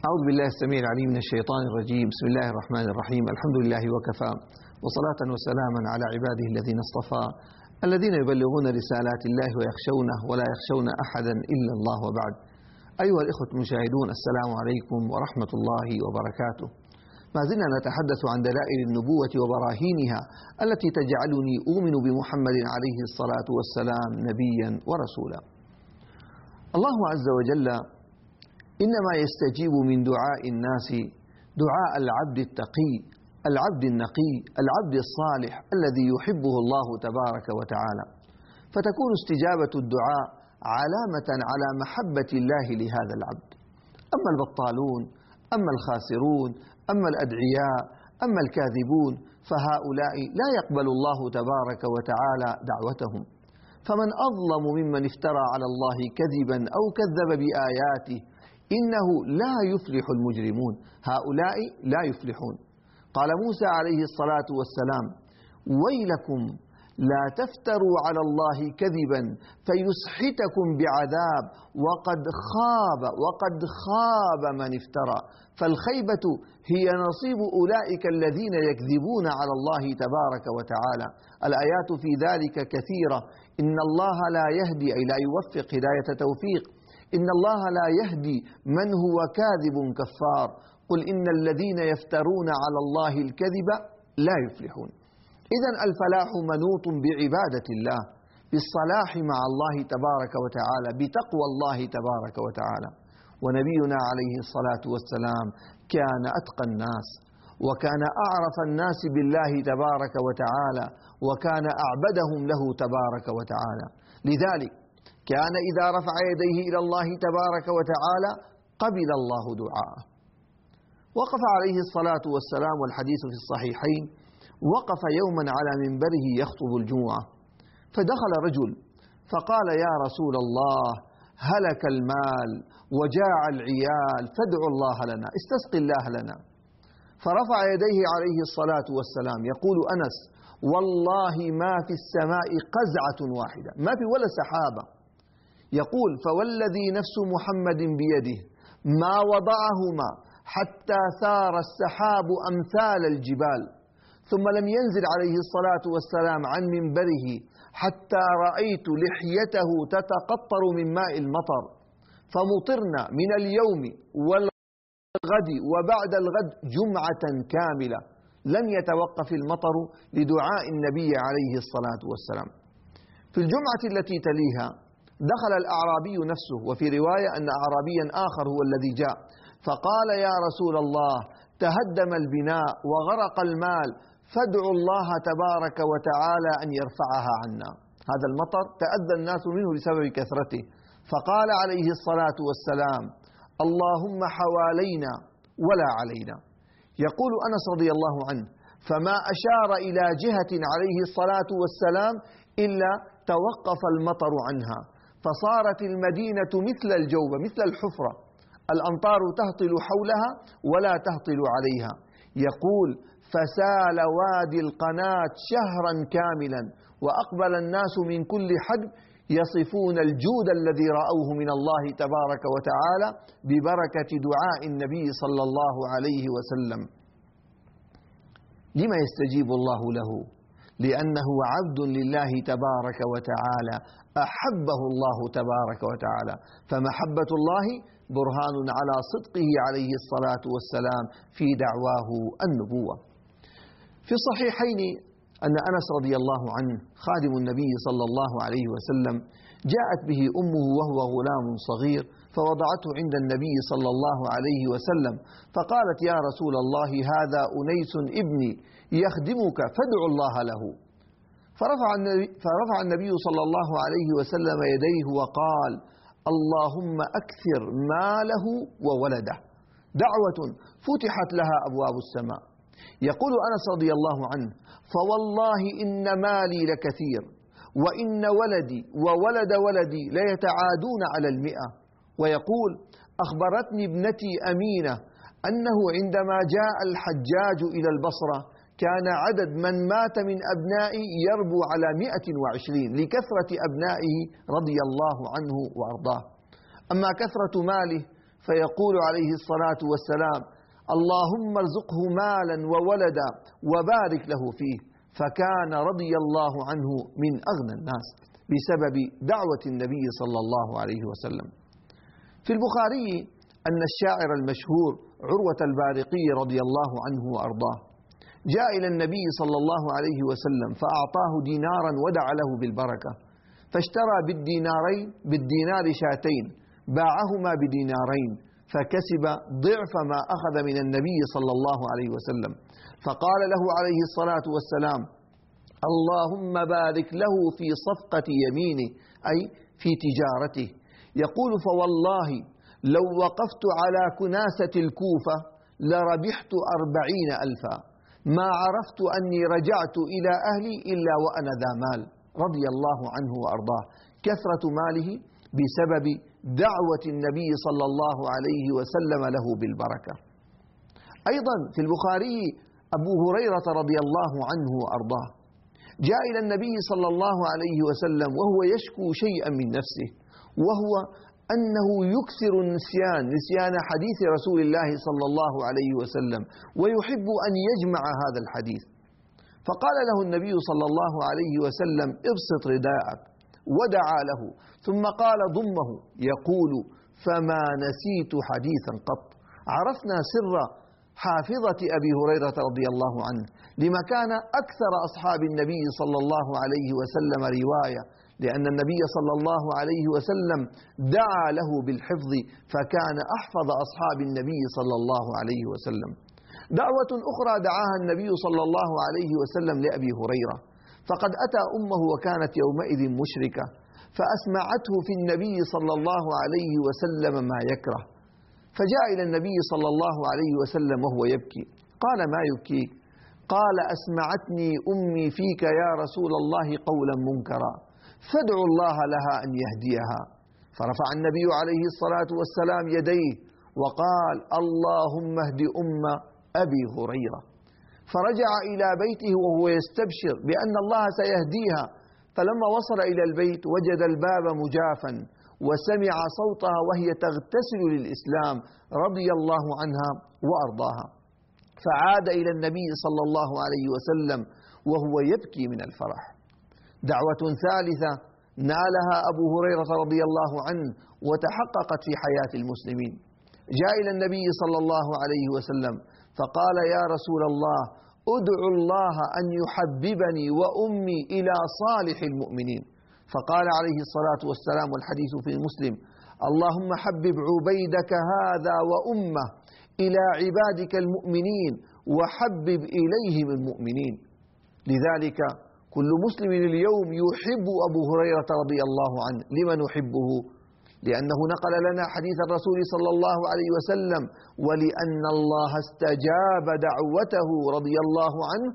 أعوذ بالله السميع العليم من الشيطان الرجيم. بسم الله الرحمن الرحيم. الحمد لله وكفى، وصلاة وسلاما على عباده الذين اصطفى، الذين يبلغون رسالات الله ويخشونه ولا يخشون أحدا إلا الله، وبعد. أيها الإخوة المشاهدون، السلام عليكم ورحمة الله وبركاته. ما زلنا نتحدث عن دلائل النبوة وبراهينها التي تجعلني أؤمن بمحمد عليه الصلاة والسلام نبيا ورسولا. الله عز وجل إنما يستجيب من دعاء الناس دعاء العبد التقي، العبد النقي، العبد الصالح الذي يحبه الله تبارك وتعالى، فتكون استجابة الدعاء علامة على محبة الله لهذا العبد. أما البطالون، أما الخاسرون، أما الأدعياء، أما الكاذبون، فهؤلاء لا يقبل الله تبارك وتعالى دعوتهم. فمن أظلم ممن افترى على الله كذبا أو كذب بآياته إنه لا يفلح المجرمون. هؤلاء لا يفلحون. قال موسى عليه الصلاة والسلام: ويلكم لا تفتروا على الله كذبا فيسحتكم بعذاب وقد خاب من افترى. فالخيبة هي نصيب أولئك الذين يكذبون على الله تبارك وتعالى. الآيات في ذلك كثيرة. إن الله لا يهدي، أي لا يوفق هداية توفيق، إن الله لا يهدي من هو كاذب كفار. قل إن الذين يفترون على الله الكذب لا يفلحون. إذن الفلاح منوط بعبادة الله، بالصلاح مع الله تبارك وتعالى، بتقوى الله تبارك وتعالى. ونبينا عليه الصلاة والسلام كان أتقى الناس، وكان أعرف الناس بالله تبارك وتعالى، وكان أعبدهم له تبارك وتعالى. لذلك كان إذا رفع يديه إلى الله تبارك وتعالى قبل الله دعاءه. وقف عليه الصلاة والسلام، والحديث في الصحيحين، وقف يوما على منبره يخطب الجمعة، فدخل رجل فقال: يا رسول الله، هلك المال وجاع العيال، فادعوا الله لنا، استسقي الله لنا. فرفع يديه عليه الصلاة والسلام يقول أنس: والله ما في السماء قزعة واحدة، ما في ولا سحابة. يقول: فوالذي نفس محمد بيده ما وضعهما حتى ثار السحاب أمثال الجبال. ثم لم ينزل عليه الصلاة والسلام عن منبره حتى رأيت لحيته تتقطر من ماء المطر. فمطرنا من اليوم والغد وبعد الغد جمعة كاملة، لم يتوقف المطر لدعاء النبي عليه الصلاة والسلام. في الجمعة التي تليها دخل الأعرابي نفسه، وفي رواية أن أعرابيا آخر هو الذي جاء فقال: يا رسول الله، تهدم البناء وغرق المال، فادعوا الله تبارك وتعالى أن يرفعها عنا. هذا المطر تأذى الناس منه بسبب كثرته. فقال عليه الصلاة والسلام: اللهم حوالينا ولا علينا. يقول أنس رضي الله عنه: فما أشار إلى جهة عليه الصلاة والسلام إلا توقف المطر عنها، فصارت المدينة مثل الجوبة، مثل الحفرة، الأمطار تهطل حولها ولا تهطل عليها. يقول: فسال وادي القناة شهرا كاملا، وأقبل الناس من كل حدب يصفون الجود الذي رأوه من الله تبارك وتعالى ببركة دعاء النبي صلى الله عليه وسلم. لما يستجيب الله له؟ لأنه عبد لله تبارك وتعالى، أحبه الله تبارك وتعالى. فمحبة الله برهان على صدقه عليه الصلاة والسلام في دعواه النبوة. في الصحيحين أن أنس رضي الله عنه خادم النبي صلى الله عليه وسلم جاءت به أمه وهو غلام صغير، فوضعته عند النبي صلى الله عليه وسلم، فقالت: يا رسول الله، هذا أنيس ابني يخدمك، فادعوا الله له. فرفع النبي صلى الله عليه وسلم يديه وقال: اللهم أكثر ماله وولده. دعوة فتحت لها أبواب السماء. يقول أنس رضي الله عنه: فوالله إن مالي لكثير، وإن ولدي وولد ولدي ليتعادون على 100. ويقول: أخبرتني ابنتي أمينة أنه عندما جاء الحجاج إلى البصرة كان عدد من مات من أبنائه يربو على 120 لكثرة أبنائه رضي الله عنه وأرضاه. أما كثرة ماله فيقول عليه الصلاة والسلام: اللهم ارزقه مالا وولدا وبارك له فيه، فكان رضي الله عنه من أغنى الناس بسبب دعوة النبي صلى الله عليه وسلم. في البخاري أن الشاعر المشهور عروة البارقي رضي الله عنه وأرضاه جاء إلى النبي صلى الله عليه وسلم فأعطاه دينارا ودعا له بالبركة، فاشترى بالدينار شاتين، باعهما بدينارين، فكسب ضعف ما أخذ من النبي صلى الله عليه وسلم. فقال له عليه الصلاة والسلام: اللهم بارك له في صفقة يمينه، أي في تجارته. يقول: فوالله لو وقفت على كناسة الكوفة لربحت 40,000، ما عرفت أني رجعت إلى أهلي إلا وأنا ذا مال. رضي الله عنه وأرضاه. كثرة ماله بسبب دعوة النبي صلى الله عليه وسلم له بالبركة. أيضا في البخاري أبو هريرة رضي الله عنه وأرضاه جاء إلى النبي صلى الله عليه وسلم وهو يشكو شيئا من نفسه، وهو أنه يكثر نسيان حديث رسول الله صلى الله عليه وسلم، ويحب أن يجمع هذا الحديث. فقال له النبي صلى الله عليه وسلم: ابسط رداءك، ودعا له، ثم قال: ضمه. يقول: فما نسيت حديثا قط. عرفنا سر حافظة أبي هريرة رضي الله عنه، لما كان أكثر أصحاب النبي صلى الله عليه وسلم رواية، لأن النبي صلى الله عليه وسلم دعا له بالحفظ، فكان أحفظ أصحاب النبي صلى الله عليه وسلم. دعوة أخرى دعاها النبي صلى الله عليه وسلم لأبي هريرة، فقد أتى أمه وكانت يومئذ مشركة، فأسمعته في النبي صلى الله عليه وسلم ما يكره، فجاء إلى النبي صلى الله عليه وسلم وهو يبكي. قال: ما يبكيك؟ قال: أسمعتني أمي فيك يا رسول الله قولا منكرا، فادعوا الله لها أن يهديها. فرفع النبي عليه الصلاة والسلام يديه وقال: اللهم اهد أم أبي هريرة. فرجع إلى بيته وهو يستبشر بأن الله سيهديها، فلما وصل إلى البيت وجد الباب مجافا، وسمع صوتها وهي تغتسل للإسلام رضي الله عنها وأرضاها، فعاد إلى النبي صلى الله عليه وسلم وهو يبكي من الفرح. دعوة ثالثة نالها أبو هريرة رضي الله عنه وتحققت في حياة المسلمين. جاء إلى النبي صلى الله عليه وسلم فقال: يا رسول الله، ادعو الله أن يحببني وأمي إلى صالح المؤمنين. فقال عليه الصلاة والسلام، والحديث في مسلم: اللهم حبب عبيدك هذا وأمه إلى عبادك المؤمنين وحبب إليهم المؤمنين. لذلك كل مسلم اليوم يحب أبو هريرة رضي الله عنه. لما نحبه؟ لأنه نقل لنا حديث الرسول صلى الله عليه وسلم، ولأن الله استجاب دعوته رضي الله عنه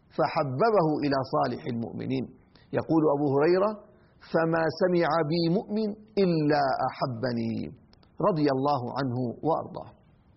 فحببه إلى صالح المؤمنين. يقول أبو هريرة: فما سمع بي مؤمن إلا أحبني، رضي الله عنه وأرضاه.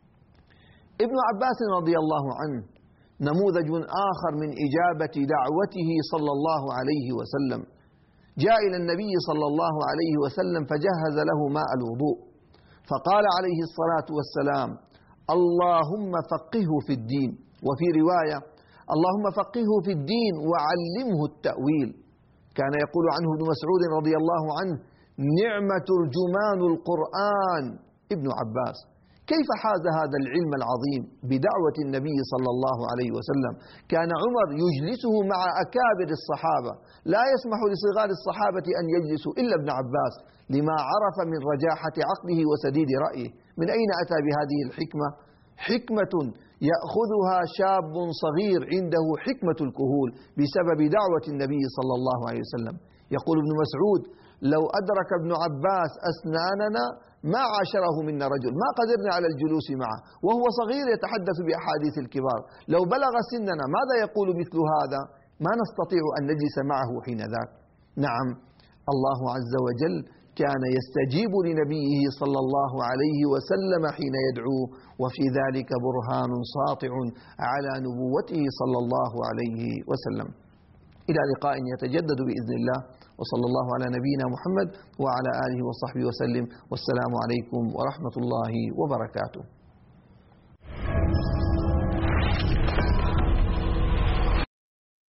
ابن عباس رضي الله عنه نموذج آخر من إجابة دعوته صلى الله عليه وسلم. جاء إلى النبي صلى الله عليه وسلم فجهز له ماء الوضوء، فقال عليه الصلاة والسلام: اللهم فقهه في الدين. وفي رواية: اللهم فقهه في الدين وعلمه التأويل. كان يقول عنه ابن مسعود رضي الله عنه: نعم ترجمان القرآن ابن عباس. كيف حاز هذا العلم العظيم بدعوة النبي صلى الله عليه وسلم؟ كان عمر يجلسه مع أكابر الصحابة، لا يسمح لصغار الصحابة أن يجلسوا إلا ابن عباس، لما عرف من رجاحة عقله وسديد رأيه. من أين أتى بهذه الحكمة؟ حكمة يأخذها شاب صغير عنده حكمة الكهول بسبب دعوة النبي صلى الله عليه وسلم. يقول ابن مسعود: لو أدرك ابن عباس أسناننا ما عاشره منا رجل، ما قدرنا على الجلوس معه وهو صغير يتحدث بأحاديث الكبار. لو بلغ سننا ماذا يقول مثل هذا؟ ما نستطيع أن نجلس معه حين ذاك. نعم، الله عز وجل كان يستجيب لنبيه صلى الله عليه وسلم حين يدعوه، وفي ذلك برهان ساطع على نبوته صلى الله عليه وسلم. إلى لقاء يتجدد بإذن الله، وصلى الله على نبينا محمد وعلى آله وصحبه وسلم، والسلام عليكم ورحمة الله وبركاته.